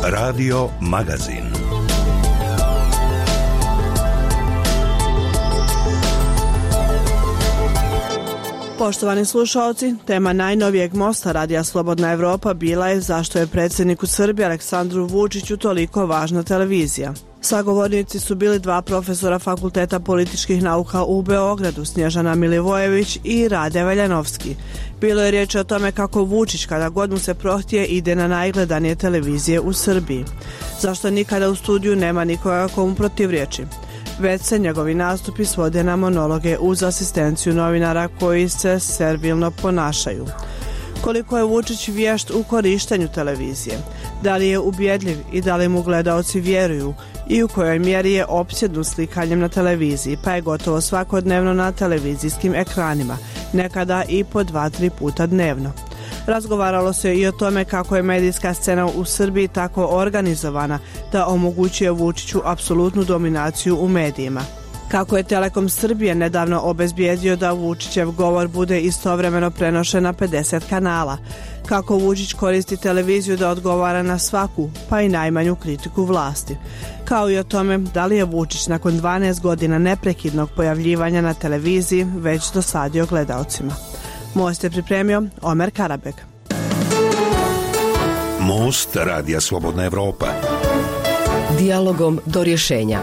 Radio Magazin. Poštovani slušalci, tema najnovijeg mosta Radija Slobodna Evropa bila je zašto je predsjedniku Srbije Aleksandru Vučiću toliko važna televizija. Sagovornici su bili dva profesora Fakulteta političkih nauka u Beogradu, Snježana Milivojević i Rade Veljanovski. Bilo je riječ o tome kako Vučić kada god mu se prohtije ide na najgledanije televizije u Srbiji. Zašto nikada u studiju nema nikoga komu protivriječi? Već se njegovi nastupi svode na monologe uz asistenciju novinara koji se servilno ponašaju. Koliko je Vučić vješt u korištenju televizije? Da li je ubjedljiv i da li mu gledaoci vjeruju i u kojoj mjeri je opsjednut slikanjem na televiziji, pa je gotovo svakodnevno na televizijskim ekranima, nekada i po 2-3 puta dnevno. Razgovaralo se i o tome kako je medijska scena u Srbiji tako organizovana da omogućuje Vučiću apsolutnu dominaciju u medijima. Kako je Telekom Srbije nedavno obezbijedio da Vučićev govor bude istovremeno prenošen na 50 kanala. Kako Vučić koristi televiziju da odgovara na svaku, pa i najmanju kritiku vlasti. Kao i o tome da li je Vučić nakon 12 godina neprekidnog pojavljivanja na televiziji već dosadio gledaocima. Most je pripremio Omer Karabek. Most Radija Slobodna Evropa. Dijalogom do rješenja.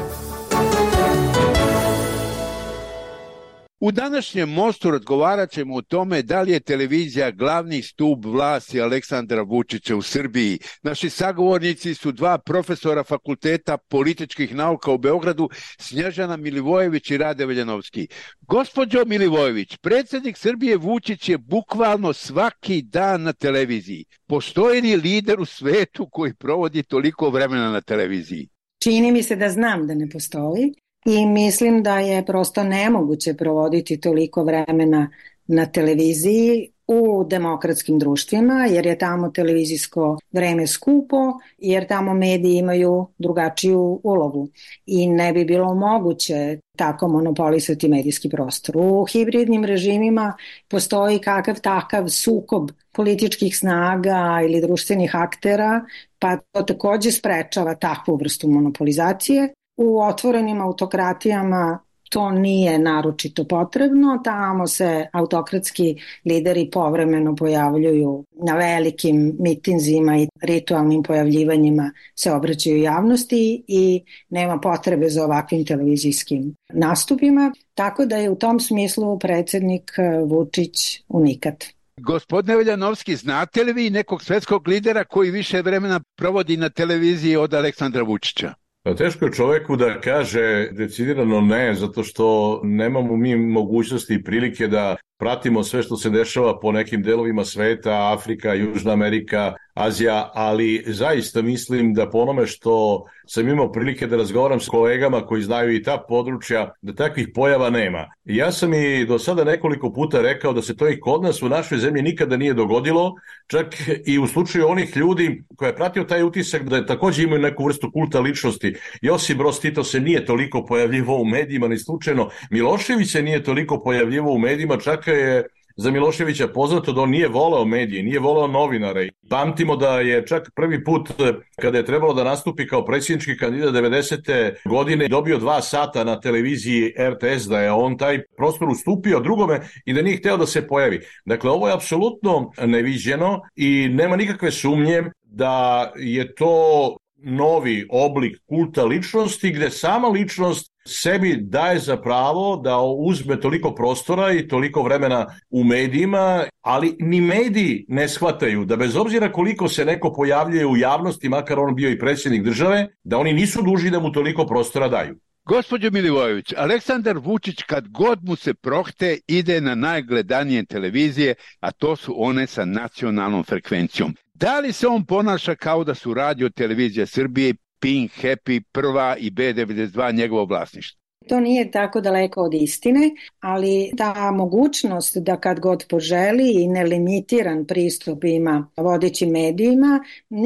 U današnjem mostu razgovarat ćemo o tome da li je televizija glavni stup vlasti Aleksandra Vučića u Srbiji. Naši sagovornici su dva profesora Fakulteta političkih nauka u Beogradu, Snježana Milivojević i Rade Veljanovski. Gospođo Milivojević, predsjednik Srbije Vučić je bukvalno svaki dan na televiziji. Postoji li lider u svetu koji provodi toliko vremena na televiziji? Čini mi se da znam da ne postoji. I mislim da je prosto nemoguće provoditi toliko vremena na televiziji u demokratskim društvima, jer je tamo televizijsko vreme skupo, jer tamo mediji imaju drugačiju ulogu i ne bi bilo moguće tako monopolisati medijski prostor. U hibridnim režimima postoji kakav takav sukob političkih snaga ili društvenih aktera, pa to takođe sprečava takvu vrstu monopolizacije. U otvorenim autokratijama to nije naročito potrebno, tamo se autokratski lideri povremeno pojavljuju na velikim mitinzima i ritualnim pojavljivanjima se obraćaju javnosti i nema potrebe za ovakvim televizijskim nastupima, tako da je u tom smislu predsjednik Vučić unikat. Gospodine Veljanovski, znate li vi nekog svetskog lidera koji više vremena provodi na televiziji od Aleksandra Vučića? Teško je čoveku da kaže decidirano ne, zato što nemamo mi mogućnosti i prilike da pratimo sve što se dešava po nekim delovima sveta, Afrika, Južna Amerika, Azija, ali zaista mislim da po onome što sam imao prilike da razgovaram s kolegama koji znaju i ta područja, da takvih pojava nema. Ja sam i do sada nekoliko puta rekao da se to i kod nas u našoj zemlji nikada nije dogodilo, čak i u slučaju onih ljudi koja je pratio taj utisak da je takođe imaju neku vrstu kulta ličnosti. Josip Broz Tito se nije toliko pojavljivao u medijima, ni slučajno. Milošević se nije toliko pojavljivao u medijima, čak je za Miloševića poznato da on nije voleo medije, nije voleo novinare. Pamtimo da je čak prvi put kada je trebalo da nastupi kao predsjednički kandidat 90. godine dobio 2 sata na televiziji RTS, da je on taj prostor ustupio drugome i da nije hteo da se pojavi. Dakle, ovo je apsolutno neviđeno i nema nikakve sumnje da je to novi oblik kulta ličnosti gde sama ličnost sebi daje za pravo da uzme toliko prostora i toliko vremena u medijima, ali ni mediji ne shvataju da bez obzira koliko se neko pojavljuje u javnosti, makar on bio i predsjednik države, da oni nisu dužni da mu toliko prostora daju. Gospođo Milivojević, Aleksandar Vučić kad god mu se prohte ide na najgledanije televizije, a to su one sa nacionalnom frekvencijom. Da li se on ponaša kao da su Radio Televizija Srbije, Pink, Happy, Prva i B92 njegovo vlasništvo? To nije tako daleko od istine, ali ta mogućnost da kad god poželi i nelimitiran pristup ima vodećim medijima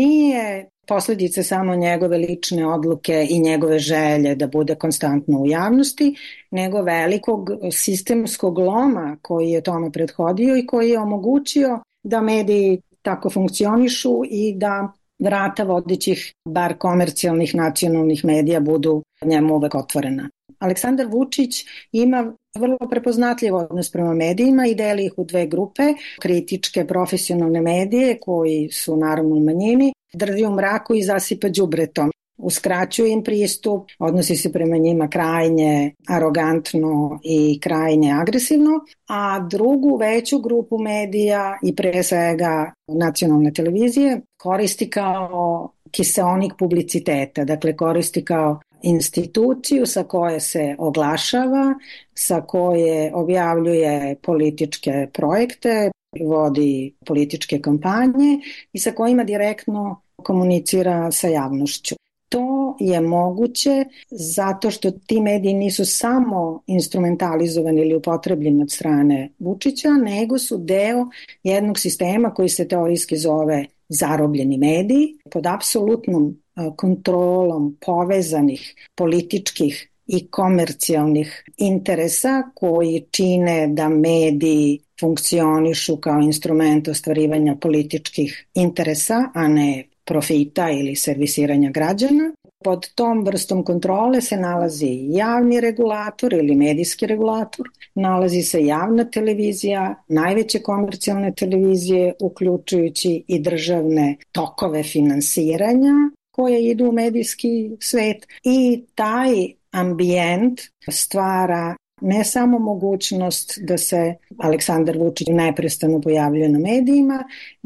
nije posljedica samo njegove lične odluke i njegove želje da bude konstantno u javnosti, nego velikog sistemskog loma koji je tome prethodio i koji je omogućio da mediji tako funkcionišu i da vrata vodećih, bar komercijalnih nacionalnih medija budu njemu uvek otvorena. Aleksandar Vučić ima vrlo prepoznatljiv odnos prema medijima i deli ih u dve grupe, kritičke profesionalne medije koji su naravno u manjini, drži u mraku i zasipa đubretom. Uskraćuje im pristup, odnosi se prema njima krajnje arogantno i krajnje agresivno, a drugu veću grupu medija i pre svega nacionalne televizije koristi kao kiseonik publiciteta, dakle koristi kao instituciju sa koje se oglašava, sa koje objavljuje političke projekte, vodi političke kampanje i sa kojima direktno komunicira sa javnošću. To je moguće zato što ti mediji nisu samo instrumentalizovani ili upotrebljeni od strane Vučića, nego su deo jednog sistema koji se teorijski zove zarobljeni mediji, pod apsolutnom kontrolom povezanih političkih i komercijalnih interesa koji čine da mediji funkcionišu kao instrument ostvarivanja političkih interesa, a ne profita ili servisiranja građana. Pod tom vrstom kontrole se nalazi javni regulator ili medijski regulator, nalazi se javna televizija, najveće komercijalne televizije, uključujući i državne tokove finansiranja koje idu u medijski svet i taj ambijent stvara ne samo mogućnost da se Aleksandar Vučić neprestano pojavljuje na medijima,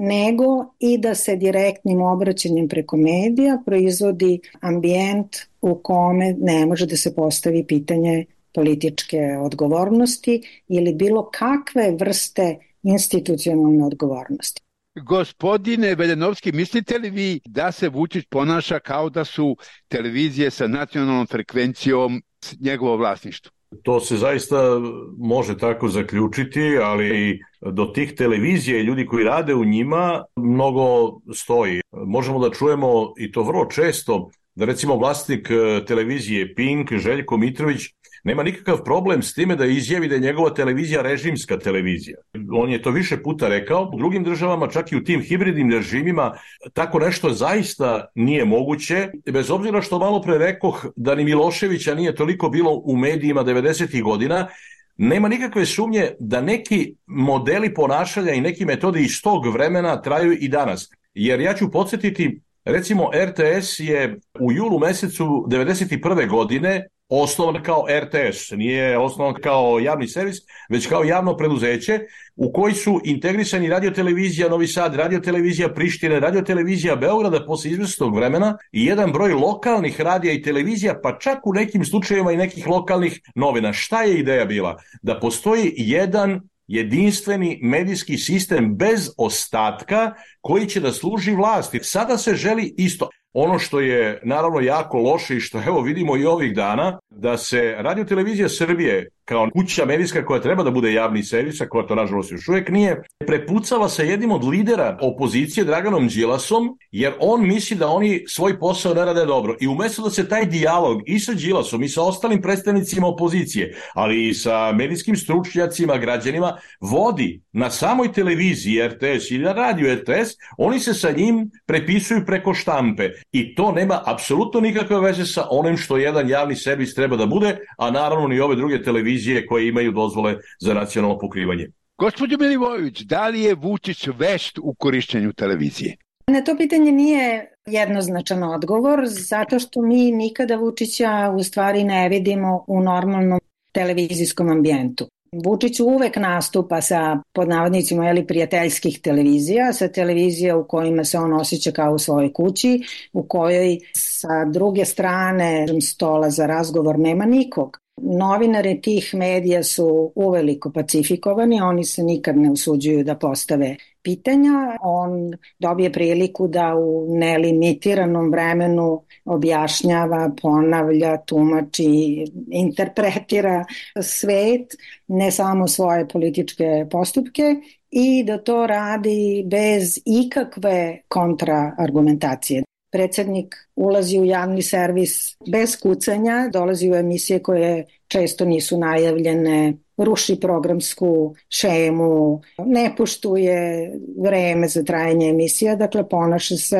nego i da se direktnim obraćanjem preko medija proizvodi ambijent u kome ne može da se postavi pitanje političke odgovornosti ili bilo kakve vrste institucionalne odgovornosti. Gospodine Veljanovski, mislite li vi da se Vučić ponaša kao da su televizije sa nacionalnom frekvencijom njegovo vlasništvo? To se zaista može tako zaključiti, ali do tih televizija i ljudi koji rade u njima mnogo stoji. Možemo da čujemo i to vrlo često da recimo vlasnik televizije Pink, Željko Mitrović, nema nikakav problem s time da izjavi da je njegova televizija režimska televizija. On je to više puta rekao. U drugim državama, čak i u tim hibridnim režimima, tako nešto zaista nije moguće. Bez obzira što malo pre rekoh da ni Miloševića nije toliko bilo u medijima 90. godina, nema nikakve sumnje da neki modeli ponašanja i neki metodi iz tog vremena traju i danas. Jer ja ću podsjetiti, recimo RTS je u julu mesecu 91. godine osnovan kao RTS, nije osnovan kao javni servis, već kao javno preduzeće u koji su integrisani radiotelevizija Novi Sad, radiotelevizija Prištine, radiotelevizija Beograda posle izvesnog vremena i jedan broj lokalnih radija i televizija, pa čak u nekim slučajevima i nekih lokalnih novina. Šta je ideja bila? Da postoji jedan jedinstveni medijski sistem bez ostatka koji će da služi vlasti. Sada se želi isto. Ono što je naravno jako loše i što evo vidimo i ovih dana, da se Radiotelevizija Srbije kao kuća medijska koja treba da bude javni servis, a koja to nažalost još uvijek nije, prepucava sa jednim od lidera opozicije, Draganom Đilasom, jer on misli da oni svoj posao ne rade dobro. I umesto da se taj dijalog i sa Đilasom i sa ostalim predstavnicima opozicije, ali i sa medijskim stručnjacima, građanima, vodi na samoj televiziji RTS ili na radiju RTS, oni se sa njim prepisuju preko štampe. I to nema apsolutno nikakve veze sa onim što jedan javni servis treba da bude, a naravno ni ove druge televizije koje imaju dozvole za nacionalno pokrivanje. Gospođo Milivojević, da li je Vučić vešt u korišćenju televizije? Na to pitanje nije jednoznačan odgovor, zato što mi nikada Vučića u stvari ne vidimo u normalnom televizijskom ambijentu. Vučić uvek nastupa sa, pod navodnicima, prijateljskih televizija, sa televizija u kojima se on osjeća kao u svojoj kući, u kojoj sa druge strane stola za razgovor nema nikog. Novinari tih medija su uveliko pacifikovani, oni se nikad ne usuđuju da postave pitanja, on dobije priliku da u nelimitiranom vremenu objašnjava, ponavlja, tumači, interpretira svet, ne samo svoje političke postupke i da to radi bez ikakve kontraargumentacije. Predsednik ulazi u javni servis bez kucanja, dolazi u emisije koje često nisu najavljene, ruši programsku šemu, ne poštuje vreme za trajanje emisija, dakle ponaša se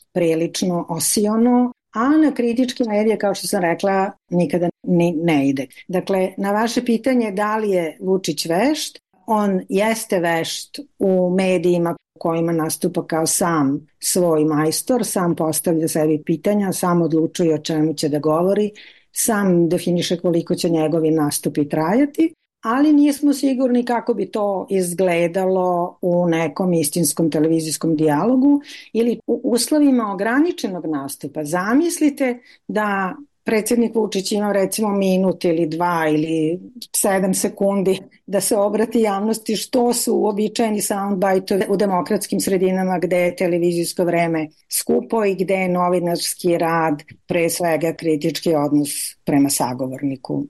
prilično osiono, a na kritičke medije, kao što sam rekla, nikada ne ide. Dakle, na vaše pitanje da li je Vučić vešt, on jeste vešt u medijima kojima nastupa kao sam svoj majstor, sam postavlja sebi pitanja, sam odlučuje o čemu će da govori, sam definiše koliko će njegovi nastupi trajati, ali nismo sigurni kako bi to izgledalo u nekom istinskom televizijskom dijalogu ili u uslovima ograničenog nastupa. Zamislite da predsjednik Vučić ima recimo minut ili 2 ili 7 sekundi da se obrati javnosti, što su uobičajeni soundbite u demokratskim sredinama gde je televizijsko vreme skupo i gde je novinarski rad, pre svega kritički odnos prema sagovorniku.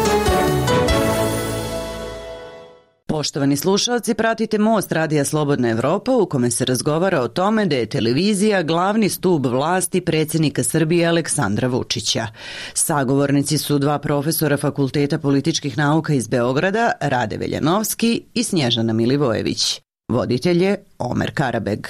Poštovani slušalci, pratite Most Radija Slobodna Evropa u kome se razgovara o tome da je televizija glavni stub vlasti predsjednika Srbije Aleksandra Vučića. Sagovornici su 2 profesora Fakulteta političkih nauka iz Beograda, Rade Veljanovski i Snježana Milivojević. Voditelj je Omer Karabeg.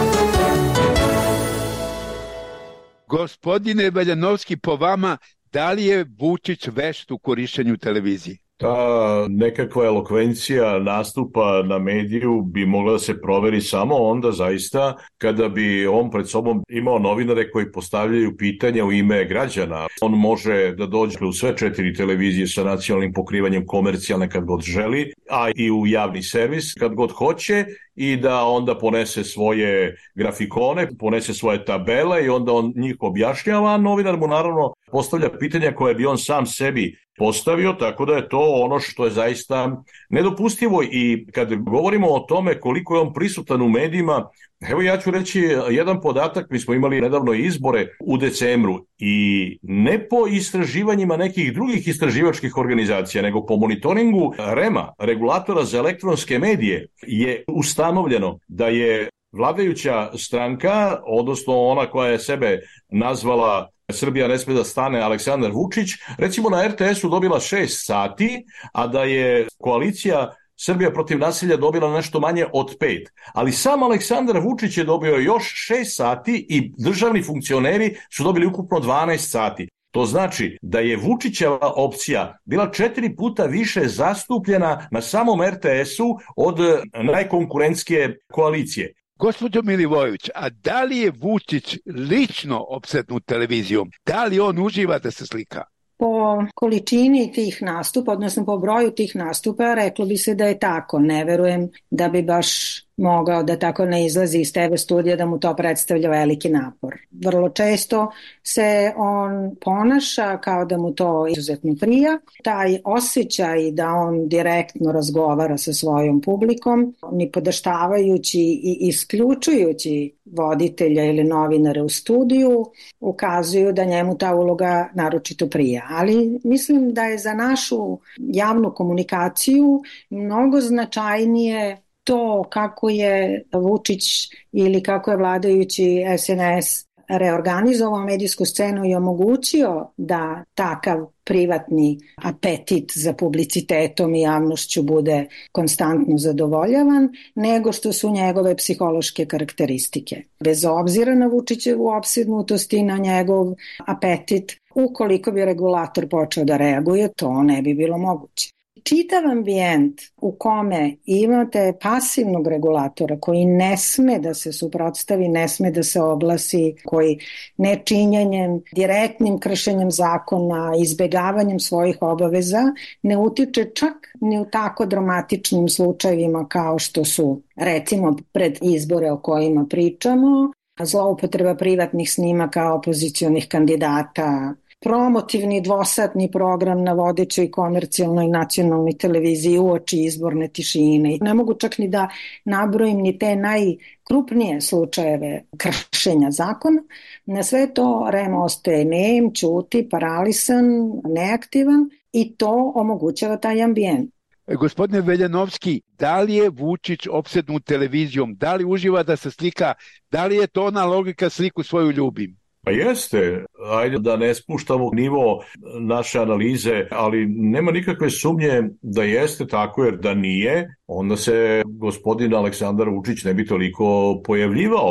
Gospodine Veljanovski, po vama, da li je Vučić vešt u korišćenju televizije? Ta nekakva elokvencija nastupa na mediju bi mogla da se proveri samo onda zaista kada bi on pred sobom imao novinare koji postavljaju pitanja u ime građana. On može da dođe u sve 4 televizije sa nacionalnim pokrivanjem komercijalne kad god želi, a i u javni servis kad god hoće i da onda ponese svoje grafikone, ponese svoje tabele i onda on njih objašnjava, a novinar mu naravno postavlja pitanja koje bi on sam sebi postavio, tako da je to ono što je zaista nedopustivo. I kad govorimo o tome koliko je on prisutan u medijima, evo ja ću reći jedan podatak, mi smo imali nedavno izbore u decembru i ne po istraživanjima nekih drugih istraživačkih organizacija, nego po monitoringu REM-a, regulatora za elektronske medije, je ustanovljeno da je vladajuća stranka, odnosno ona koja je sebe nazvala Srbija ne sme da stane, Aleksandar Vučić, recimo na RTS-u dobila 6 sati, a da je koalicija Srbija protiv nasilja dobila nešto manje od 5. Ali sam Aleksandar Vučić je dobio još 6 sati i državni funkcioneri su dobili ukupno 12 sati. To znači da je Vučićeva opcija bila 4 puta više zastupljena na samom RTS-u od najkonkurentskije koalicije. Gospođo Milivojević, a da li je Vučić lično opsednut televizijom? Da li on uživa da se slika? Po količini tih nastupa, odnosno po broju tih nastupa, reklo bi se da je tako. Ne verujem da bi baš mogao da tako ne izlazi iz TV studija da mu to predstavlja veliki napor. Vrlo često se on ponaša kao da mu to izuzetno prija. Taj osjećaj da on direktno razgovara sa svojom publikom, ni podaštavajući i isključujući voditelja ili novinare u studiju, ukazuju da njemu ta uloga naročito prija. Ali mislim da je za našu javnu komunikaciju mnogo značajnije to kako je Vučić ili kako je vladajući SNS reorganizovao medijsku scenu i omogućio da takav privatni apetit za publicitetom i javnošću bude konstantno zadovoljavan, nego što su njegove psihološke karakteristike. Bez obzira na Vučićevu opsednutost i na njegov apetit, ukoliko bi regulator počeo da reaguje, to ne bi bilo moguće. Čitav ambijent u kome imate pasivnog regulatora koji ne sme da se suprotstavi, ne sme da se oglasi, koji nečinjenjem, direktnim kršenjem zakona, izbegavanjem svojih obaveza ne utiče čak ni u tako dramatičnim slučajevima kao što su recimo pred izbore o kojima pričamo, zloupotreba privatnih snimaka opozicionih kandidata, promotivni dvosatni program na vodećoj komercijalnoj nacionalnoj televiziji uoči izborne tišine. Ne mogu čak ni da nabrojim ni te najkrupnije slučajeve kršenja zakona. Na sve to REM ostaje nem, ćuti, paralisan, neaktivan i to omogućava taj ambijent. Gospodine Veljanovski, da li je Vučić opsednut televizijom? Da li uživa da se slika? Da li je to ona logika sliku svoju ljubim? Pa jeste, ajde da ne spuštamo nivo naše analize, ali nema nikakve sumnje da jeste tako, jer da nije, onda se gospodin Aleksandar Vučić ne bi toliko pojavljivao.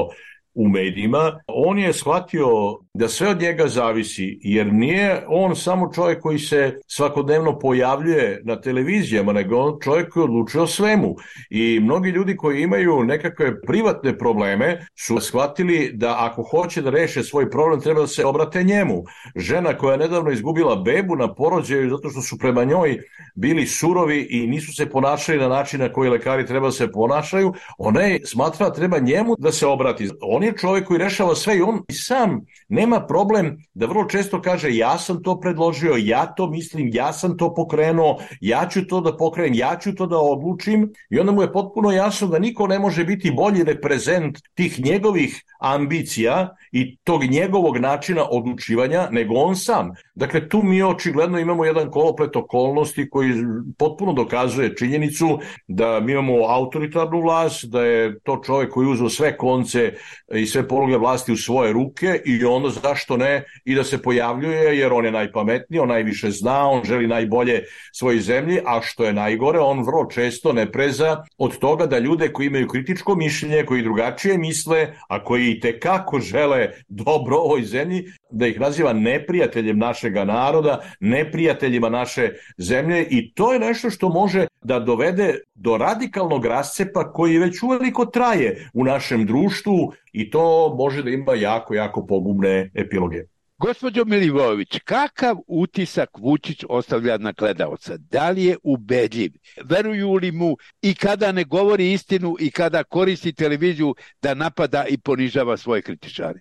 u medijima, on je shvatio da sve od njega zavisi, jer nije on samo čovjek koji se svakodnevno pojavljuje na televizijama, nego on čovjek koji odlučuje o svemu. I mnogi ljudi koji imaju nekakve privatne probleme su shvatili da ako hoće da reše svoj problem, treba da se obrate njemu. Žena koja je nedavno izgubila bebu na porođaju zato što su prema njoj bili surovi i nisu se ponašali na način na koji lekari treba da se ponašaju, ona je smatra da treba njemu da se obrati. On je čovjek koji rešava sve i on sam nema problem da vrlo često kaže ja sam to predložio, ja to mislim, ja sam to pokrenuo, ja ću to da pokrenem, ja ću to da odlučim, i onda mu je potpuno jasno da niko ne može biti bolji reprezent tih njegovih ambicija i tog njegovog načina odlučivanja nego on sam. Dakle, tu mi očigledno imamo jedan koloplet okolnosti koji potpuno dokazuje činjenicu da mi imamo autoritarnu vlast, da je to čovjek koji uzeo sve konce i sve poluge vlasti u svoje ruke i onda zašto ne i da se pojavljuje, jer on je najpametniji, on najviše zna, on želi najbolje svojoj zemlji, a što je najgore, on vrlo često ne preza od toga da ljude koji imaju kritičko mišljenje, koji drugačije misle, a koji itekako žele dobro ovoj zemlji, da ih naziva neprijateljem našega naroda, neprijateljima naše zemlje, i to je nešto što može da dovede do radikalnog rascepa koji već uveliko traje u našem društvu, i to može da ima jako, jako pogubne epiloge. Gospođo Milivojević, kakav utisak Vučić ostavlja na gledaoca? Da li je ubedljiv? Veruju li mu i kada ne govori istinu i kada koristi televiziju da napada i ponižava svoje kritičare?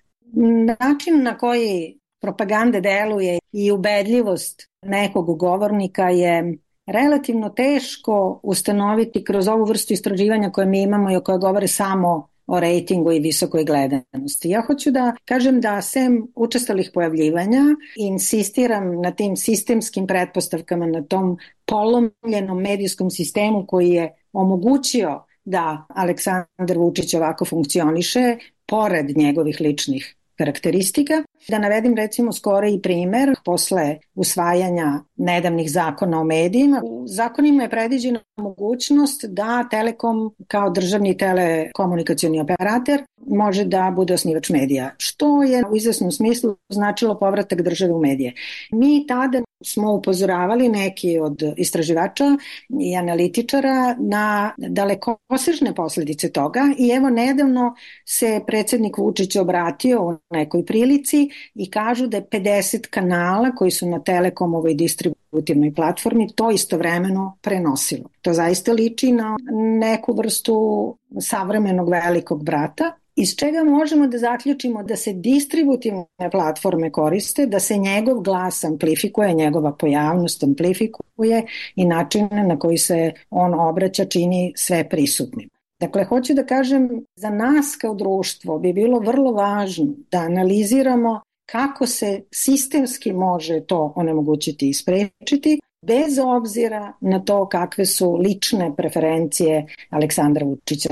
Način na koji propaganda deluje i ubedljivost nekog govornika je relativno teško ustanoviti kroz ovu vrstu istraživanja koje mi imamo i koje govore samo o rejtingu i visokoj gledanosti. Ja hoću da kažem da sem učestalih pojavljivanja insistiram na tim sistemskim pretpostavkama, na tom polomljenom medijskom sistemu koji je omogućio da Aleksandar Vučić ovako funkcioniše, pored njegovih ličnih karakteristika. Da navedim recimo skoro i primer posle usvajanja nedavnih zakona o medijima. U zakonima je predviđena mogućnost da Telekom kao državni telekomunikacioni operator može da bude osnivač medija, što je u izvesnom smislu značilo povratak države u medije. Mi tada smo upozoravali neki od istraživača i analitičara na dalekosežne posledice toga i evo nedavno se predsjednik Vučić obratio u nekoj prilici i kažu da je 50 kanala koji su na Telekomovoj distributivnoj platformi to istovremeno prenosilo. To zaista liči na neku vrstu savremenog velikog brata, iz čega možemo da zaključimo da se distributivne platforme koriste, da se njegov glas amplifikuje, njegova pojavnost amplifikuje i način na koji se on obraća čini sve prisutnim. Dakle, hoću da kažem, za nas kao društvo bi bilo vrlo važno da analiziramo kako se sistemski može to onemogućiti i sprečiti, bez obzira na to kakve su lične preferencije Aleksandra Vučića.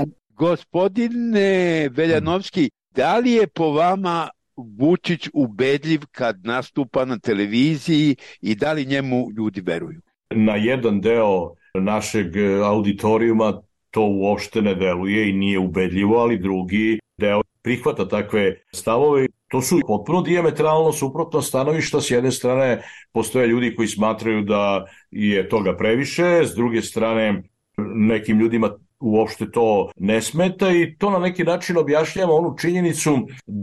Gospodine Veljanovski, da li je po vama Vučić ubedljiv kad nastupa na televiziji i da li njemu ljudi veruju? Na jedan deo našeg auditorijuma to uopšte ne deluje i nije ubedljivo, ali drugi deo prihvata takve stavove. To su potpuno dijametralno suprotna stanovišta. S jedne strane postoje ljudi koji smatraju da je toga previše, s druge strane nekim ljudima uopšte to ne smeta i to na neki način objašnjava onu činjenicu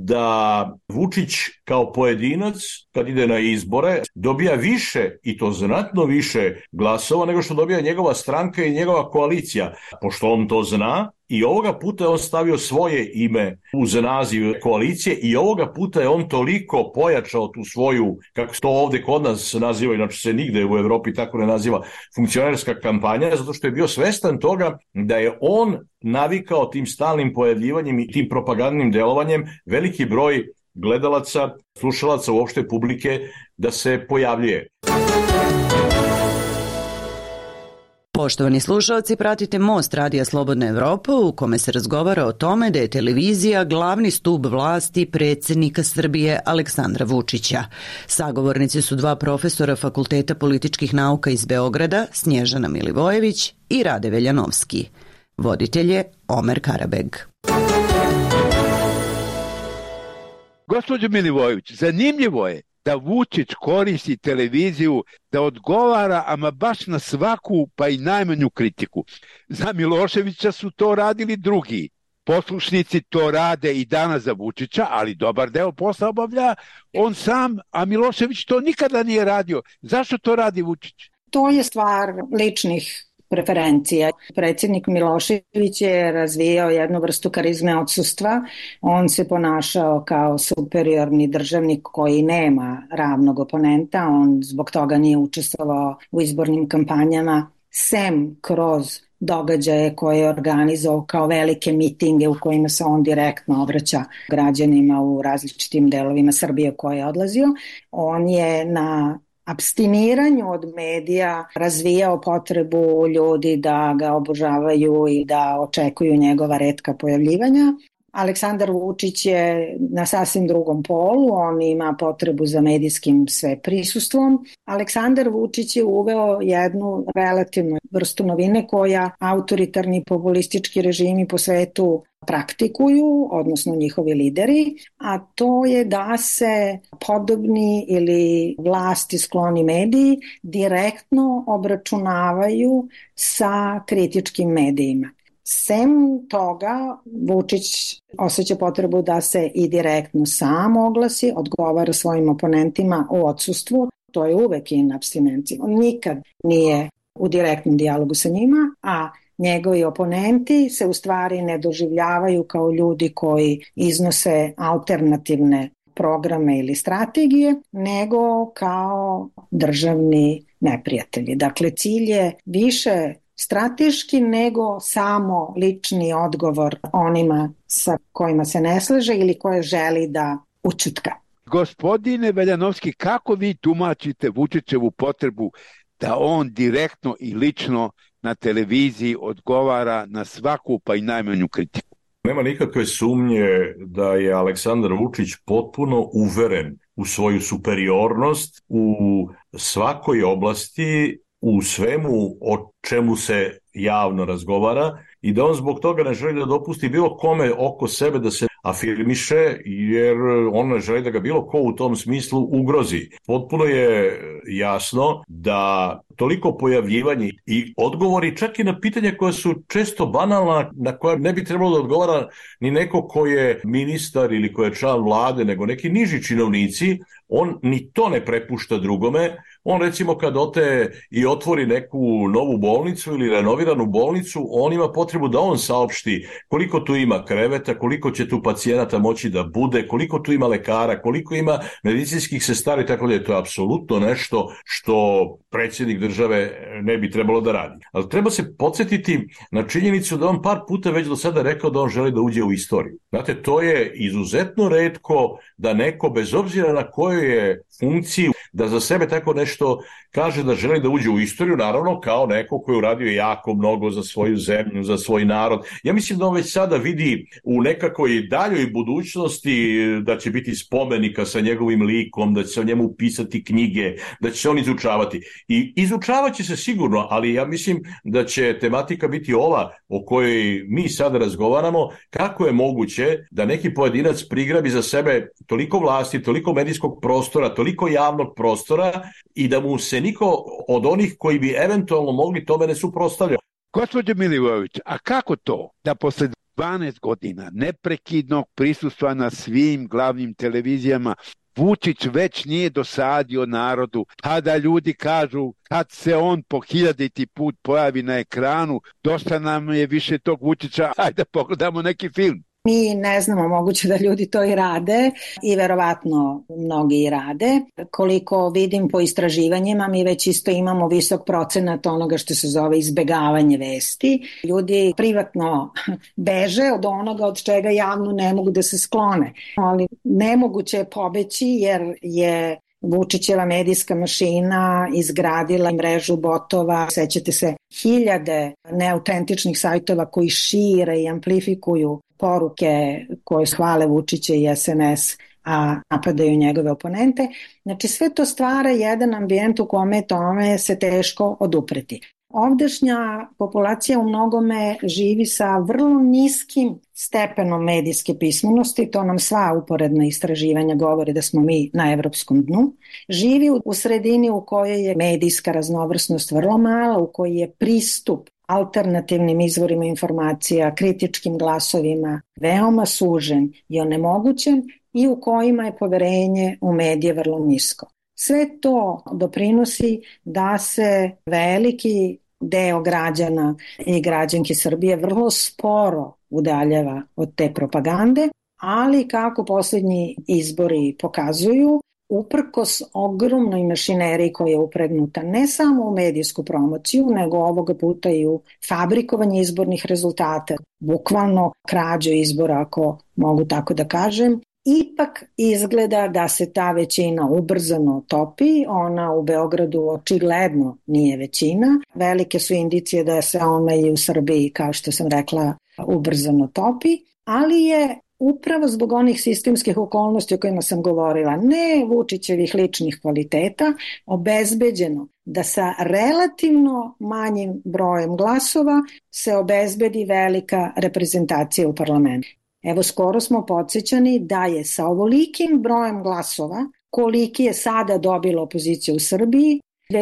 da Vučić kao pojedinac kad ide na izbore dobija više i to znatno više glasova nego što dobija njegova stranka i njegova koalicija. Pošto on to zna i ovoga puta je on stavio svoje ime uz naziv koalicije i ovoga puta je on toliko pojačao tu svoju, kako se to ovde kod nas naziva, inače se nigde u Evropi tako ne naziva, funkcionerska kampanja, zato što je bio svestan toga da je on navikao tim stalnim pojavljivanjem i tim propagandnim delovanjem veliki broj gledalaca, slušalaca, uopšte publike da se pojavljuje. Poštovani slušalci, pratite Most Radija Slobodna Evropa u kome se razgovara o tome da je televizija glavni stub vlasti predsjednika Srbije Aleksandra Vučića. Sagovornici su dva profesora Fakulteta političkih nauka iz Beograda, Snježana Milivojević i Rade Veljanovski. Voditelj je Omer Karabeg. Gospođo Milivojević, zanimljivo je da Vučić koristi televiziju da odgovara ama baš na svaku pa i najmanju kritiku. Za Miloševića su to radili drugi. Poslušnici to rade i danas za Vučića, ali dobar deo posla obavlja on sam, a Milošević to nikada nije radio. Zašto to radi Vučić? To je stvar ličnih preferencija. Predsjednik Milošević je razvijao jednu vrstu karizme odsustva. On se ponašao kao superiorni državnik koji nema ravnog oponenta. On zbog toga nije učestvovao u izbornim kampanjama, sem kroz događaje koje je organizovao kao velike mitinge u kojima se on direktno obraća građanima u različitim delovima Srbije u koje je odlazio. On je na apstiniranju od medija razvijao potrebu ljudi da ga obožavaju i da očekuju njegova retka pojavljivanja. Aleksandar Vučić je na sasvim drugom polu, on ima potrebu za medijskim sveprisusstvom. Aleksandar Vučić je uveo jednu relativnu vrstu novine koja autoritarni populistički režimi po svetu praktikuju, odnosno njihovi lideri, a to je da se podobni ili vlasti skloni mediji direktno obračunavaju sa kritičkim medijima. Sem toga, Vučić osjeća potrebu da se i direktno sam oglasi, odgovara svojim oponentima u odsustvu, to je uvek in abstinenciji. On nikad nije u direktnom dijalogu sa njima, a njegovi oponenti se u stvari ne doživljavaju kao ljudi koji iznose alternativne programe ili strategije, nego kao državni neprijatelji. Dakle, cilj je više strateški nego samo lični odgovor onima sa kojima se ne slaže ili koje želi da ućutka. Gospodine Veljanovski, kako vi tumačite Vučićevu potrebu da on direktno i lično na televiziji odgovara na svaku pa i najmanju kritiku? Nema nikakve sumnje da je Aleksandar Vučić potpuno uveren u svoju superiornost u svakoj oblasti, u svemu o čemu se javno razgovara i da on zbog toga ne želi da dopusti bilo kome oko sebe da se afirmiše, jer on ne želi da ga bilo ko u tom smislu ugrozi. Potpuno je jasno da toliko pojavljivanje i odgovori čak i na pitanja koja su često banalna, na koja ne bi trebalo da odgovara ni neko ko je ministar ili ko je član vlade, nego neki niži činovnici, on ni to ne prepušta drugome. On recimo kad ote i otvori neku novu bolnicu ili renoviranu bolnicu, on ima potrebu da on saopšti koliko tu ima kreveta, koliko će tu pacijenata moći da bude, koliko tu ima lekara, koliko ima medicinskih sestara i tako da. To je apsolutno nešto što predsjednik države ne bi trebalo da radi. Ali treba se podsjetiti na činjenicu da on par puta već do sada rekao da on želi da uđe u istoriju. Znate, to je izuzetno retko da neko, bez obzira na kojoj je funkciji, da za sebe tako nešto kaže da želi da uđe u istoriju, naravno kao neko koji je uradio jako mnogo za svoju zemlju, za svoj narod. Ja mislim da on već sada vidi u nekakvoj daljoj budućnosti da će biti spomenika sa njegovim likom, da će se o njemu pisati knjige, da će se on izučavati. I izučavat će se sigurno, ali ja mislim da će tematika biti ova o kojoj mi sada razgovaramo, kako je moguće da neki pojedinac prigrabi za sebe toliko vlasti, toliko medijskog prostora, toliko javnog prostora i da mu se niko od onih koji bi eventualno mogli tome ne suprotstavlja. Gospođo Milivojević, a kako to da posle 12 godina neprekidnog prisustva na svim glavnim televizijama Vučić već nije dosadio narodu, a da ljudi kažu kad se on po 1000. put pojavi na ekranu, dosta nam je više tog Vučića, ajde pogledamo neki film. Mi ne znamo, moguće da ljudi to i rade i verovatno mnogi i rade. Koliko vidim po istraživanjima, mi već isto imamo visok procenat onoga što se zove izbegavanje vesti. Ljudi privatno beže od onoga od čega javno ne mogu da se sklone. Ali nemoguće je pobeći jer je Vučićeva medijska mašina izgradila mrežu botova. Sećate se, hiljade neautentičnih sajtova koji šire i amplifikuju poruke koje hvale Vučića i SNS, a napadaju njegove oponente. Znači sve to stvara jedan ambijent u kome tome se teško odupreti. Ovdašnja populacija u mnogome živi sa vrlo niskim stepenom medijske pismenosti, to nam sva uporedna istraživanja govore da smo mi na evropskom dnu. Živi u sredini u kojoj je medijska raznovrsnost vrlo mala, u kojoj je pristup alternativnim izvorima informacija, kritičkim glasovima veoma sužen i onemogućen i u kojima je poverenje u medije vrlo nisko. Sve to doprinosi da se veliki deo građana i građanki Srbije vrlo sporo udaljava od te propagande, ali kako poslednji izbori pokazuju, uprkos ogromnoj mašineriji koja je upregnuta ne samo u medijsku promociju, nego ovoga puta i u fabrikovanje izbornih rezultata, bukvalno krađu izbora, ako mogu tako da kažem, ipak izgleda da se ta većina ubrzano topi. Ona u Beogradu očigledno nije većina. Velike su indicije da se ona i u Srbiji, kao što sam rekla, ubrzano topi, ali je upravo zbog onih sistemskih okolnosti o kojima sam govorila, ne Vučićevih ličnih kvaliteta, obezbeđeno da sa relativno manjim brojem glasova se obezbedi velika reprezentacija u parlamentu. Evo, skoro smo podsjećani da je sa ovolikim brojem glasova, koliki je sada dobila opozicija u Srbiji,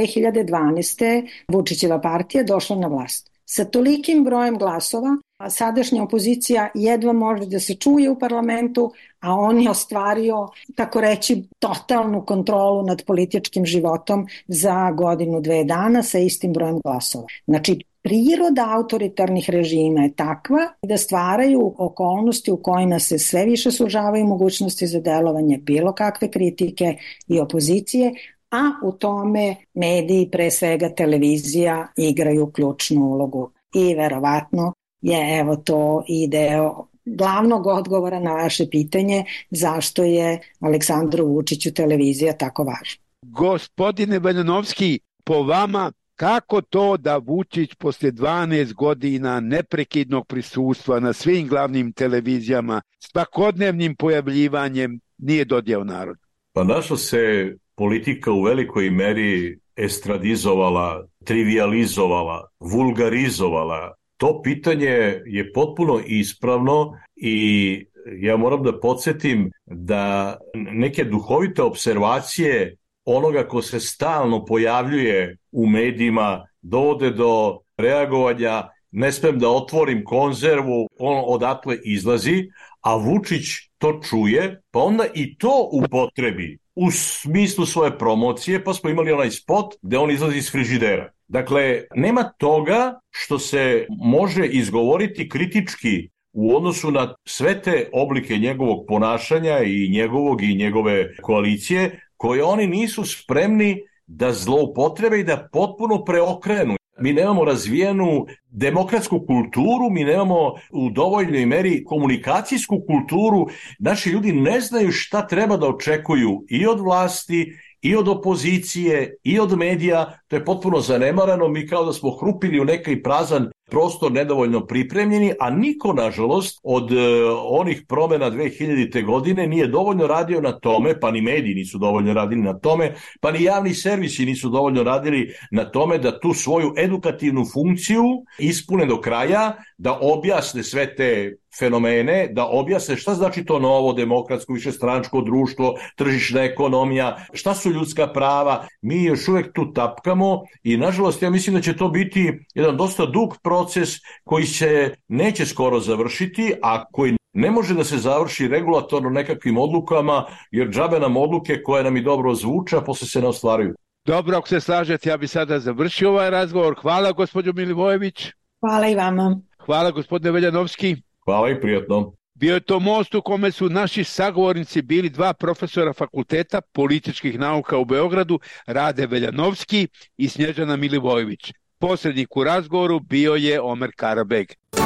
2012. Vučićeva partija došla na vlast. Sa tolikim brojem glasova, sadašnja opozicija jedva može da se čuje u parlamentu, a on je ostvario, tako reći, totalnu kontrolu nad političkim životom za godinu, 2 dana sa istim brojem glasova. Znači, priroda autoritarnih režima je takva da stvaraju okolnosti u kojima se sve više sužavaju mogućnosti za delovanje bilo kakve kritike i opozicije, a u tome mediji, pre svega televizija, igraju ključnu ulogu. I verovatno je evo to i deo glavnog odgovora na vaše pitanje zašto je Aleksandru Vučiću televizija tako važna. Gospodine Veljanovski, po vama, kako to da Vučić posle 12 godina neprekidnog prisustva na svim glavnim televizijama, svakodnevnim pojavljivanjem, nije dodjeo narod? Pa naša se politika u velikoj meri estradizovala, trivializovala, vulgarizovala. To pitanje je potpuno ispravno i ja moram da podsjetim da neke duhovite observacije onoga ko se stalno pojavljuje u medijima dovode do reagovanja, ne smem da otvorim konzervu, on odatle izlazi, a Vučić to čuje, pa onda i to upotrebi u smislu svoje promocije, pa smo imali onaj spot gde on izlazi iz frižidera. Dakle, nema toga što se može izgovoriti kritički u odnosu na sve te oblike njegovog ponašanja i njegovog i njegove koalicije, koje oni nisu spremni da zloupotrebe i da potpuno preokrenu. Mi nemamo razvijenu demokratsku kulturu, mi nemamo u dovoljnoj meri komunikacijsku kulturu. Naši ljudi ne znaju šta treba da očekuju i od vlasti, i od opozicije, i od medija. To je potpuno zanemarano. Mi kao da smo hrupili u neki prazan prostor, nedovoljno pripremljeni, a niko, nažalost, od onih promena 2000. godine nije dovoljno radio na tome, pa ni mediji nisu dovoljno radili na tome, pa ni javni servisi nisu dovoljno radili na tome da tu svoju edukativnu funkciju ispune do kraja, da objasne sve te fenomene, da objasne šta znači to novo demokratsko višestranačko društvo, tržišna ekonomija, šta su ljudska prava. Mi još uvek tu tapkamo i nažalost ja mislim da će to biti jedan dosta dug proces koji se neće skoro završiti, a koji ne može da se završi regulatorno nekakvim odlukama, jer džabe nam odluke koje nam i dobro zvuče, a posle se ne ostvaruju. Dobro, ako se slažete, ja bi sada završio ovaj razgovor. Hvala, gospođo Milivojević. Hvala i vama. Hvala, gospodine Veljanovski. Hvala i prijatno. Bio je to most u kome su naši sagovornici bili 2 profesora fakulteta političkih nauka u Beogradu, Rade Veljanovski i Snježana Milivojević. Posrednik u razgovoru bio je Omer Karabeg.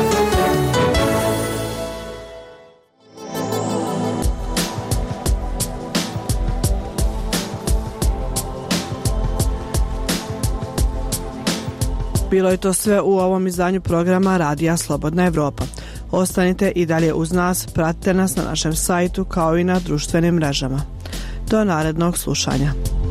Bilo je to sve u ovom izdanju programa Radija Slobodna Evropa. Ostanite i dalje uz nas, pratite nas na našem sajtu kao i na društvenim mrežama. Do narednog slušanja.